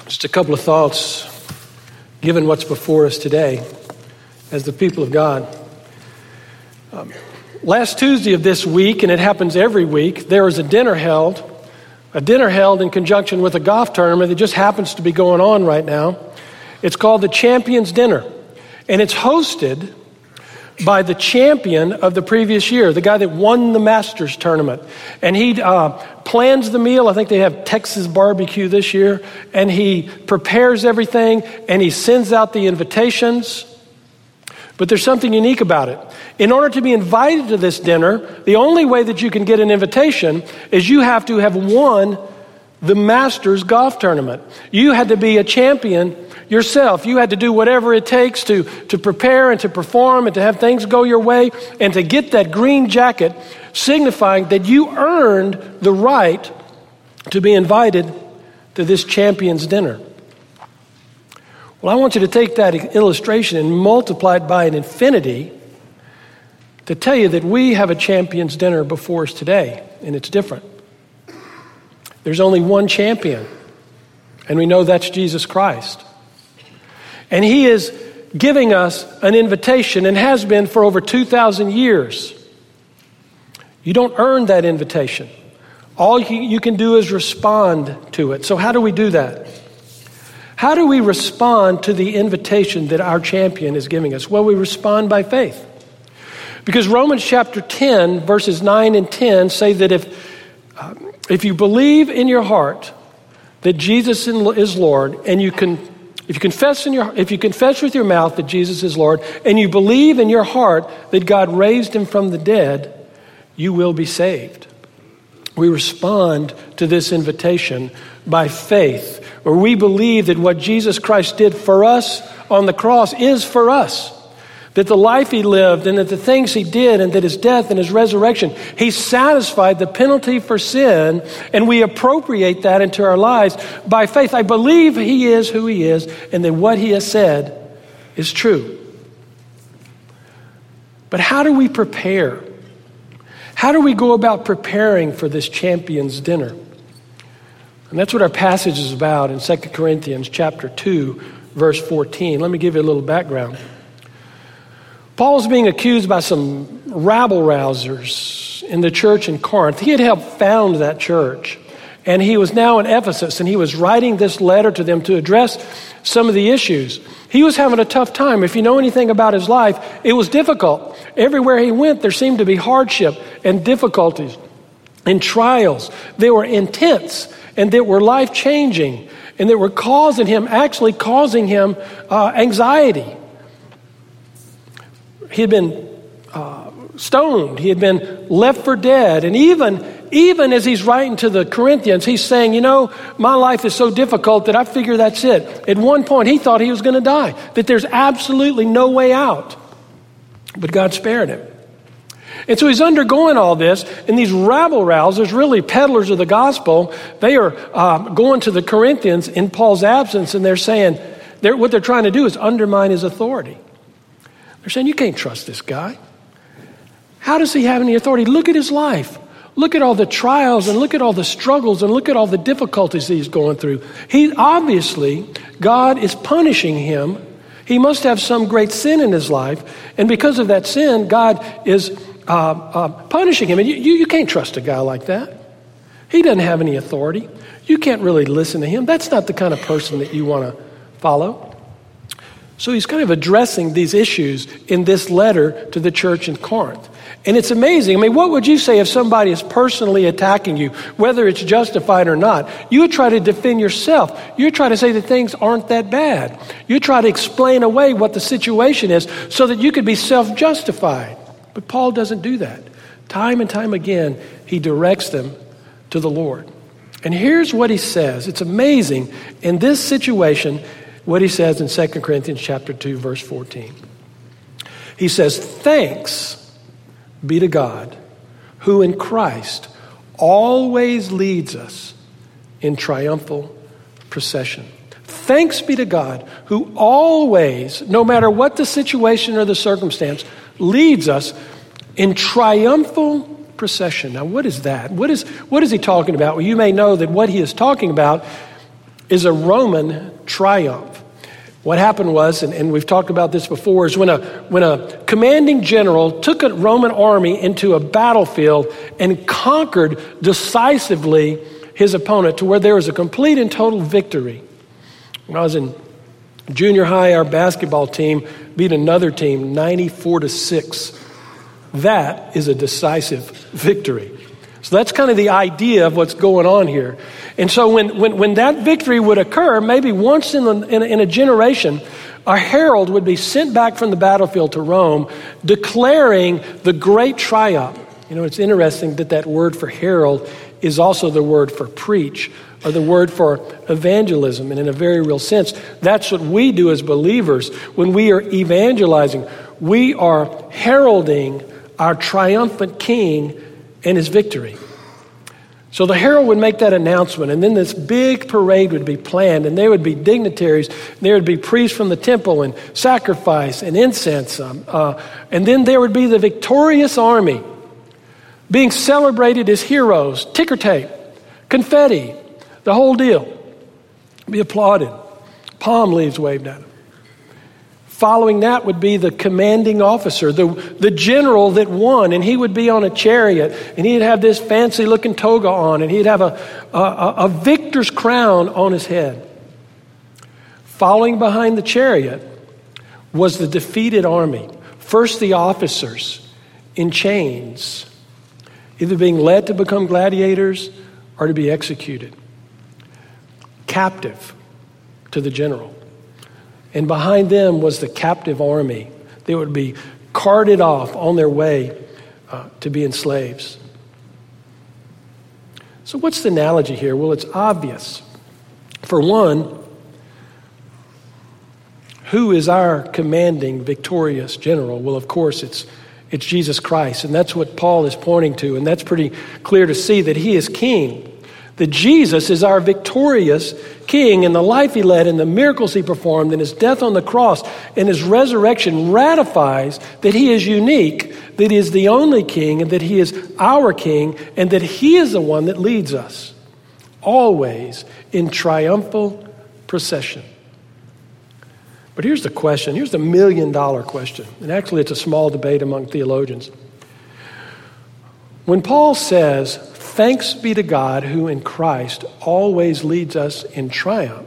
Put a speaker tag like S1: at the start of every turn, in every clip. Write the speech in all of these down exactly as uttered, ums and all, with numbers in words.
S1: Just a couple of thoughts, given what's before us today as the people of God. Um, last Tuesday of this week, and it happens every week, there was a dinner held, a dinner held in conjunction with a golf tournament that just happens to be going on right now. It's called the Champions Dinner, and it's hosted by the champion of the previous year, the guy that won the Masters tournament. And he uh, plans the meal. I think they have Texas barbecue this year. And he prepares everything, and he sends out the invitations. But there's something unique about it. In order to be invited to this dinner, the only way that you can get an invitation is you have to have won the Masters golf tournament. You had to be a champion yourself. You had to do whatever it takes to, to prepare and to perform and to have things go your way and to get that green jacket, signifying that you earned the right to be invited to this champions dinner. Well, I want you to take that illustration and multiply it by an infinity to tell you that we have a champions dinner before us today, and it's different. There's only one champion, and we know that's Jesus Christ. And he is giving us an invitation and has been for over two thousand years. You don't earn that invitation. All you can do is respond to it. So how do we do that? How do we respond to the invitation that our champion is giving us? Well, we respond by faith. Because Romans chapter ten, verses nine and ten say that if, uh, if you believe in your heart that Jesus is Lord, and you can If you confess in your, if you confess with your mouth that Jesus is Lord, and you believe in your heart that God raised him from the dead, you will be saved. We respond to this invitation by faith, where we believe that what Jesus Christ did for us on the cross is for us. That the life he lived and that the things he did and that his death and his resurrection, he satisfied the penalty for sin, and we appropriate that into our lives by faith. I believe he is who he is and that what he has said is true. But how do we prepare? How do we go about preparing for this champions dinner? And that's what our passage is about in Second Corinthians chapter two, verse fourteen. Let me give you a little background. Paul's being accused by some rabble-rousers in the church in Corinth. He had helped found that church, and he was now in Ephesus, and he was writing this letter to them to address some of the issues. He was having a tough time. If you know anything about his life, it was difficult. Everywhere he went, there seemed to be hardship and difficulties and trials. They were intense, and they were life-changing, and they were causing him, actually causing him uh, anxiety. He had been uh, stoned. He had been left for dead. And even, even as he's writing to the Corinthians, he's saying, you know, my life is so difficult that I figure that's it. At one point, he thought he was going to die, that there's absolutely no way out. But God spared him. And so he's undergoing all this, and these rabble-rousers, really peddlers of the gospel, they are uh, going to the Corinthians in Paul's absence, and they're saying, they're, what they're trying to do is undermine his authority. They're saying, you can't trust this guy. How does he have any authority? Look at his life. Look at all the trials and look at all the struggles and look at all the difficulties that he's going through. He obviously, God is punishing him. He must have some great sin in his life. And because of that sin, God is uh, uh, punishing him. And you, you, you can't trust a guy like that. He doesn't have any authority. You can't really listen to him. That's not the kind of person that you want to follow. So he's kind of addressing these issues in this letter to the church in Corinth. And it's amazing. I mean, what would you say if somebody is personally attacking you, whether it's justified or not? You would try to defend yourself. You would try to say that things aren't that bad. You try to explain away what the situation is so that you could be self-justified. But Paul doesn't do that. Time and time again, he directs them to the Lord. And here's what he says. It's amazing. In this situation, what he says in Second Corinthians chapter two, verse fourteen. He says, thanks be to God, who in Christ always leads us in triumphal procession. Thanks be to God, who always, no matter what the situation or the circumstance, leads us in triumphal procession. Now, what is that? What is, what is he talking about? Well, you may know that what he is talking about is a Roman triumph. What happened was, and, and we've talked about this before, is when a when a commanding general took a Roman army into a battlefield and conquered decisively his opponent to where there was a complete and total victory. When I was in junior high, our basketball team beat another team ninety-four to six. That is a decisive victory. So that's kind of the idea of what's going on here. And so when when, when that victory would occur, maybe once in, the, in, a, in a generation, a herald would be sent back from the battlefield to Rome declaring the great triumph. You know, it's interesting that that word for herald is also the word for preach, or the word for evangelism. And in a very real sense, that's what we do as believers. When we are evangelizing, we are heralding our triumphant King and his victory. So the herald would make that announcement, and then this big parade would be planned, and there would be dignitaries, there would be priests from the temple, and sacrifice and incense, um, uh, and then there would be the victorious army being celebrated as heroes, ticker tape, confetti, the whole deal. Be applauded, palm leaves waved at them. Following that would be the commanding officer, the, the general that won, and he would be on a chariot, and he'd have this fancy-looking toga on, and he'd have a, a, a victor's crown on his head. Following behind the chariot was the defeated army. First, the officers in chains, either being led to become gladiators or to be executed, captive to the general. And behind them was the captive army. They would be carted off on their way uh, to being slaves. So what's the analogy here? Well, it's obvious. For one, who is our commanding, victorious general? Well, of course, it's it's Jesus Christ. And that's what Paul is pointing to. And that's pretty clear to see that he is king. That Jesus is our victorious king, and the life he led and the miracles he performed and his death on the cross and his resurrection ratifies that he is unique, that he is the only king, and that he is our king, and that he is the one that leads us always in triumphal procession. But here's the question. Here's the million dollar question. And actually it's a small debate among theologians. When Paul says, "Thanks be to God who in Christ always leads us in triumph,"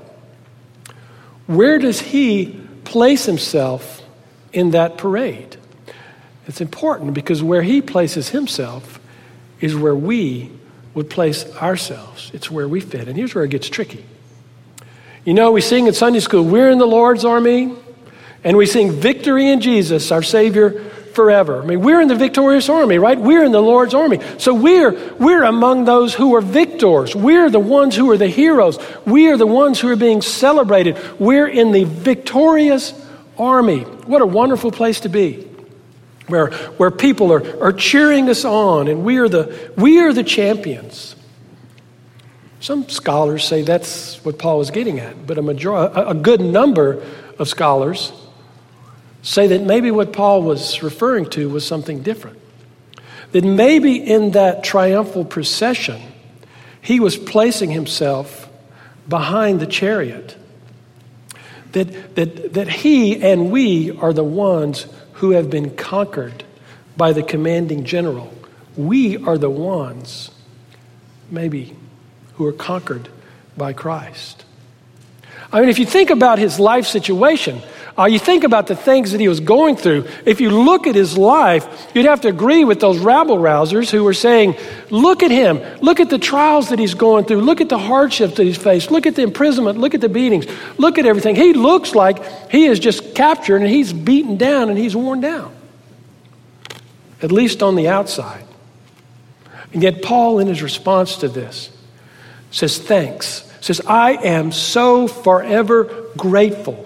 S1: where does he place himself in that parade? It's important because where he places himself is where we would place ourselves. It's where we fit. And here's where it gets tricky. You know, we sing in Sunday school, "We're in the Lord's army," and we sing "Victory in Jesus, our Savior forever." I mean, we're in the victorious army, right? We're in the Lord's army. So we're we're among those who are victors. We're the ones who are the heroes. We are the ones who are being celebrated. We're in the victorious army. What a wonderful place to be. Where where people are, are cheering us on, and we are the we are the champions. Some scholars say that's what Paul was getting at, but a major a, a good number of scholars say that maybe what Paul was referring to was something different. That maybe in that triumphal procession, he was placing himself behind the chariot. That, that, that he and we are the ones who have been conquered by the commanding general. We are the ones, maybe, who are conquered by Christ. I mean, if you think about his life situation, uh, you think about the things that he was going through, if you look at his life, you'd have to agree with those rabble-rousers who were saying, look at him, look at the trials that he's going through, look at the hardships that he's faced, look at the imprisonment, look at the beatings, look at everything. He looks like he is just captured and he's beaten down and he's worn down, at least on the outside. And yet Paul, in his response to this, says thanks. Says, I am so forever grateful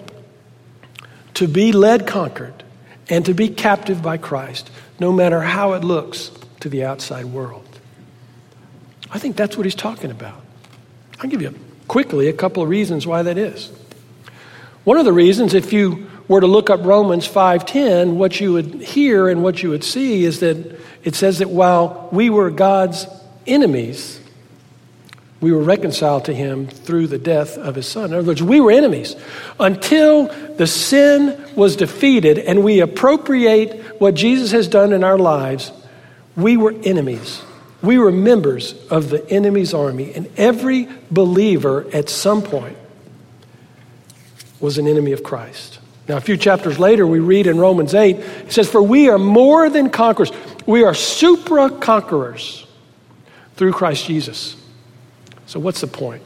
S1: to be led conquered and to be captive by Christ, no matter how it looks to the outside world. I think that's what he's talking about. I'll give you quickly a couple of reasons why that is. One of the reasons, if you were to look up Romans five ten, what you would hear and what you would see is that it says that while we were God's enemies, We were reconciled to him through the death of his son. In other words, we were enemies until the sin was defeated and we appropriate what Jesus has done in our lives. We were enemies. We were members of the enemy's army, and every believer at some point was an enemy of Christ. Now, a few chapters later, we read in Romans eight, it says, "For we are more than conquerors. We are supra-conquerors through Christ Jesus." So what's the point?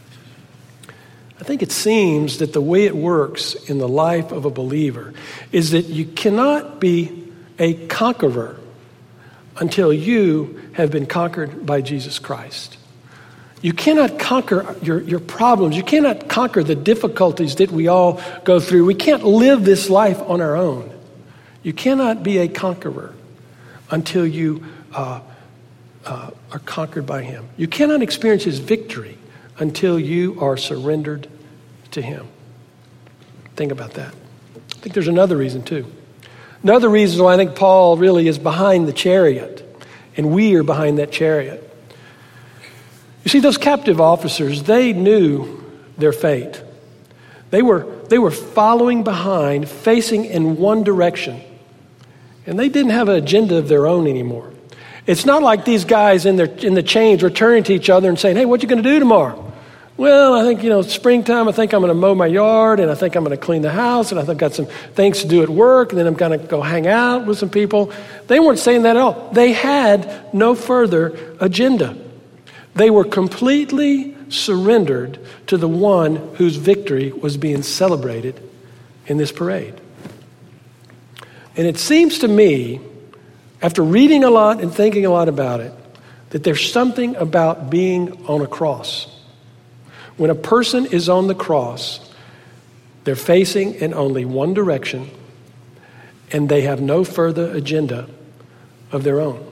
S1: I think it seems that the way it works in the life of a believer is that you cannot be a conqueror until you have been conquered by Jesus Christ. You cannot conquer your, your problems. You cannot conquer the difficulties that we all go through. We can't live this life on our own. You cannot be a conqueror until you uh, uh, are conquered by him. You cannot experience his victory until you are surrendered to him. Think about that. I think there's another reason too. Another reason why I think Paul really is behind the chariot, and we are behind that chariot. You see, those captive officers, they knew their fate. They were, they were following behind, facing in one direction. And they didn't have an agenda of their own anymore. It's not like these guys in, their, in the chains were turning to each other and saying, "Hey, what you going to do tomorrow?" "Well, I think, you know, it's springtime. I think I'm going to mow my yard, and I think I'm going to clean the house, and I think I've got some things to do at work, and then I'm going to go hang out with some people." They weren't saying that at all. They had no further agenda. They were completely surrendered to the one whose victory was being celebrated in this parade. And it seems to me, after reading a lot and thinking a lot about it, that there's something about being on a cross. When a person is on the cross, they're facing in only one direction, and they have no further agenda of their own.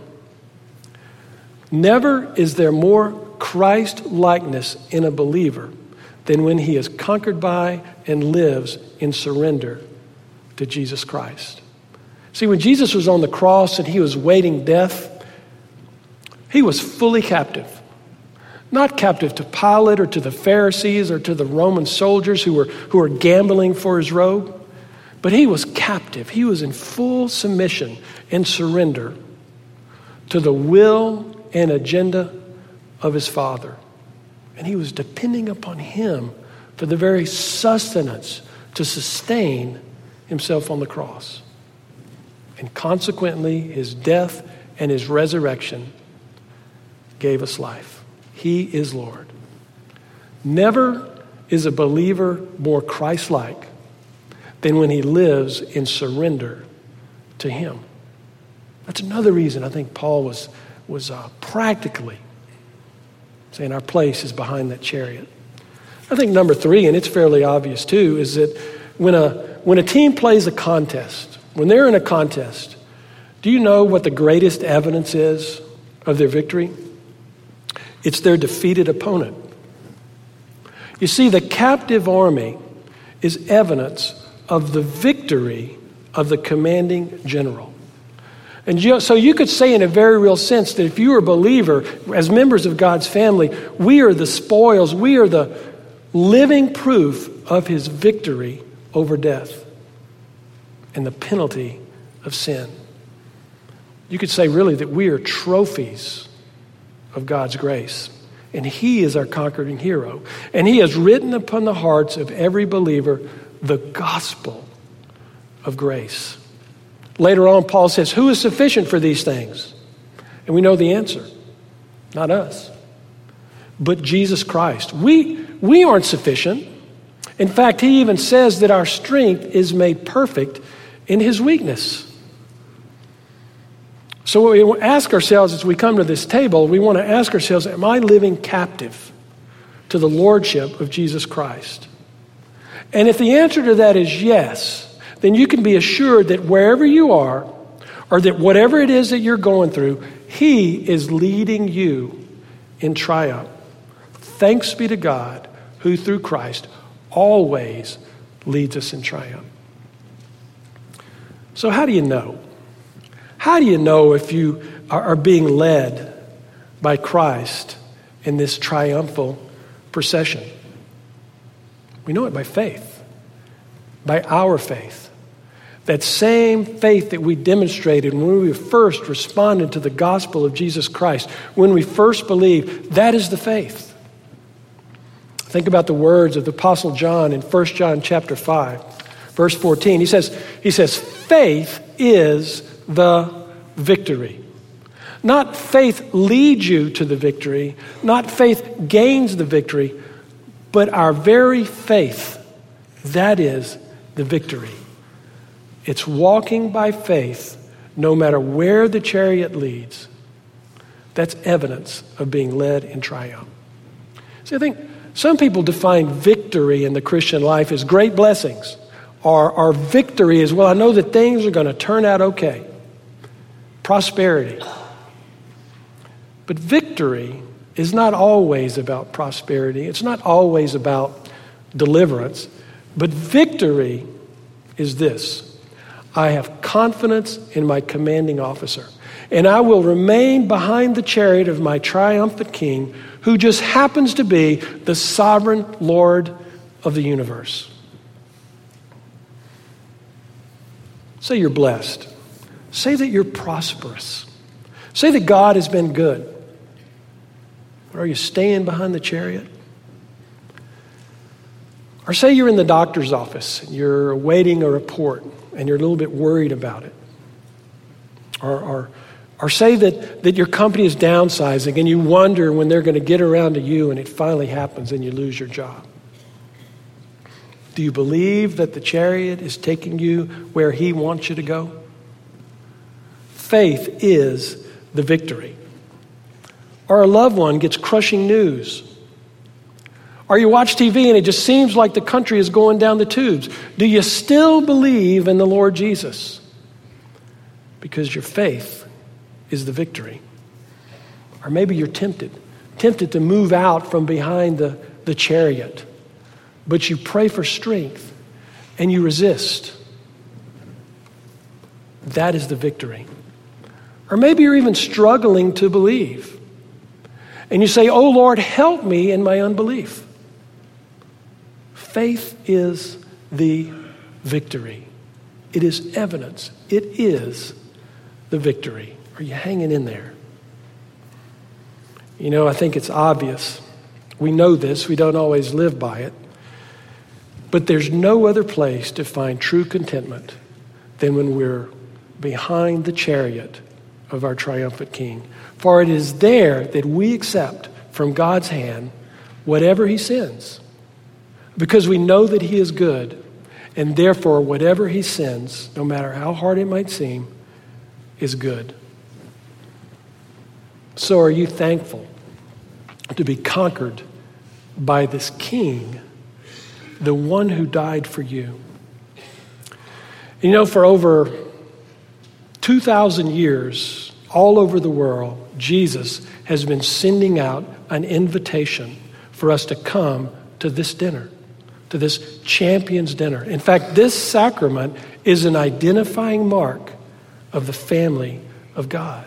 S1: Never is there more Christ-likeness in a believer than when he is conquered by and lives in surrender to Jesus Christ. See, when Jesus was on the cross and he was waiting death, he was fully captive. Not captive to Pilate or to the Pharisees or to the Roman soldiers who were, who were gambling for his robe, but he was captive. He was in full submission and surrender to the will and agenda of his Father. And he was depending upon him for the very sustenance to sustain himself on the cross. And consequently, his death and his resurrection gave us life. He is Lord. Never is a believer more Christ-like than when he lives in surrender to him. That's another reason I think Paul was, was uh, practically saying our place is behind that chariot. I think number three, and it's fairly obvious too, is that when a, when a team plays a contest, when they're in a contest, do you know what the greatest evidence is of their victory? It's their defeated opponent. You see, the captive army is evidence of the victory of the commanding general. And you, so you could say in a very real sense that if you are a believer, as members of God's family, we are the spoils, we are the living proof of his victory over death and the penalty of sin. You could say really that we are trophies of God's grace. And he is our conquering hero. And he has written upon the hearts of every believer the gospel of grace. Later on, Paul says, who is sufficient for these things? And we know the answer. Not us, but Jesus Christ. We, we aren't sufficient. In fact, he even says that our strength is made perfect in his weakness. So what we ask ourselves as we come to this table, we want to ask ourselves, am I living captive to the lordship of Jesus Christ? And if the answer to that is yes, then you can be assured that wherever you are, or that whatever it is that you're going through, he is leading you in triumph. Thanks be to God, who through Christ always leads us in triumph. So how do you know? How do you know if you are being led by Christ in this triumphal procession? We know it by faith, by our faith. That same faith that we demonstrated when we first responded to the gospel of Jesus Christ, when we first believed, that is the faith. Think about the words of the Apostle John in First John chapter five, verse fourteen. He says, he says, faith is the victory. Not faith leads you to the victory, not faith gains the victory, but our very faith, that is the victory. It's walking by faith no matter where the chariot leads. That's evidence of being led in triumph. See, I think some people define victory in the Christian life as great blessings. Or our victory is, well, I know that things are going to turn out okay. Prosperity. But victory is not always about prosperity. It's not always about deliverance. But victory is this. I have confidence in my commanding officer, and I will remain behind the chariot of my triumphant king, who just happens to be the sovereign Lord of the universe. Say you're blessed. Say that you're prosperous. Say that God has been good. Or are you staying behind the chariot? Or say you're in the doctor's office and you're awaiting a report and you're a little bit worried about it. Or, or, or say that, that your company is downsizing and you wonder when they're going to get around to you and it finally happens and you lose your job. Do you believe that the chariot is taking you where he wants you to go? Faith is the victory. Or a loved one gets crushing news. Or you watch T V and it just seems like the country is going down the tubes. Do you still believe in the Lord Jesus? Because your faith is the victory. Or maybe you're tempted, tempted to move out from behind the, the chariot. But you pray for strength and you resist. That is the victory. Or maybe you're even struggling to believe. And you say, oh Lord, help me in my unbelief. Faith is the victory. It is evidence. It is the victory. Are you hanging in there? You know, I think it's obvious. We know this. We don't always live by it. But there's no other place to find true contentment than when we're behind the chariot of our triumphant King. For it is there that we accept from God's hand whatever he sends. Because we know that he is good, and therefore whatever he sends, no matter how hard it might seem, is good. So are you thankful to be conquered by this King, the one who died for you? You know, for over two thousand years, all over the world, Jesus has been sending out an invitation for us to come to this dinner, to this Champions Dinner. In fact, this sacrament is an identifying mark of the family of God.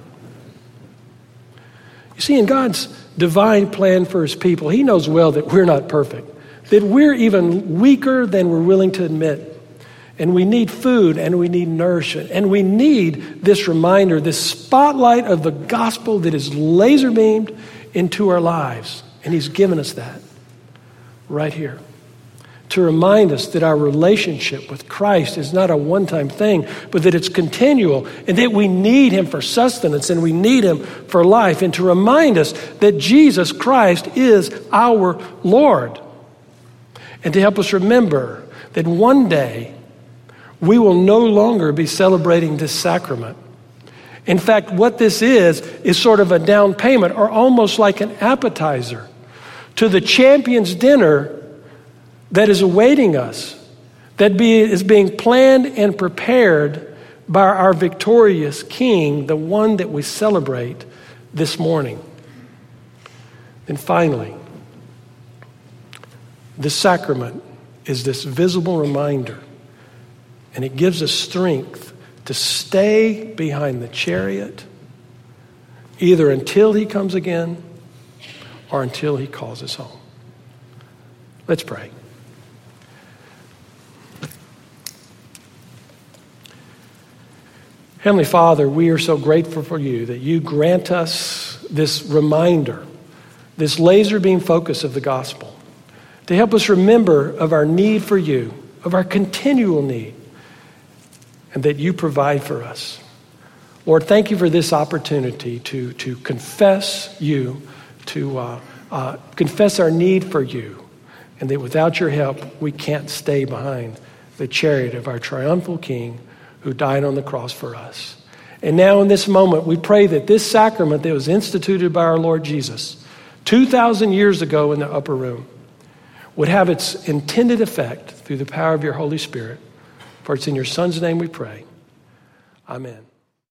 S1: You see, in God's divine plan for his people, he knows well that we're not perfect, that we're even weaker than we're willing to admit. And we need food and we need nourishment. And we need this reminder, this spotlight of the gospel that is laser beamed into our lives. And he's given us that right here to remind us that our relationship with Christ is not a one-time thing, but that it's continual and that we need him for sustenance and we need him for life, and to remind us that Jesus Christ is our Lord. And to help us remember that one day we will no longer be celebrating this sacrament. In fact, what this is, is sort of a down payment or almost like an appetizer to the Champions Dinner that is awaiting us, that be, is being planned and prepared by our victorious King, the one that we celebrate this morning. And finally, the sacrament is this visible reminder, and it gives us strength to stay behind the chariot, either until he comes again or until he calls us home. Let's pray. Heavenly Father, we are so grateful for you that you grant us this reminder, this laser beam focus of the gospel, to help us remember of our need for you, of our continual need, and that you provide for us. Lord, thank you for this opportunity to, to confess you, to uh, uh, confess our need for you, and that without your help, we can't stay behind the chariot of our triumphal King who died on the cross for us. And now in this moment, we pray that this sacrament that was instituted by our Lord Jesus two thousand years ago in the upper room would have its intended effect through the power of your Holy Spirit. For it's in your Son's name we pray. Amen.